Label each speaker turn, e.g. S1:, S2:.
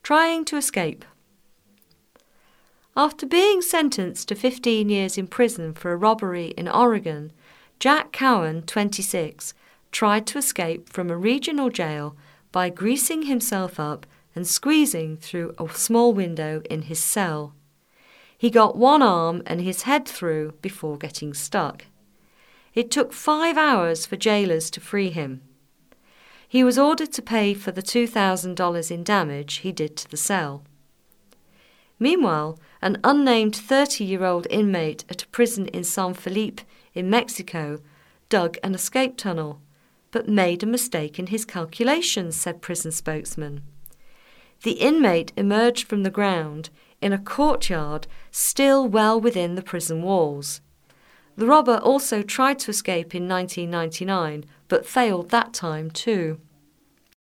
S1: trying to escape. After being sentenced to 15 years in prison for a robbery in Oregon, Jack Cowan, 26, tried to escape from a regional jail by greasing himself up and squeezing through a small window in his cell. He got one arm and his head through before getting stuck. It took 5 hours for jailers to free him. He was ordered to pay for the $2,000 in damage he did to the cell. Meanwhile, an unnamed 30-year-old inmate at a prison in San Felipe in Mexico dug an escape tunnel, but made a mistake in his calculations, said prison spokesman. The inmate emerged from the ground in a courtyard still well within the prison walls. The robber also tried to escape in 1999, but failed that time too.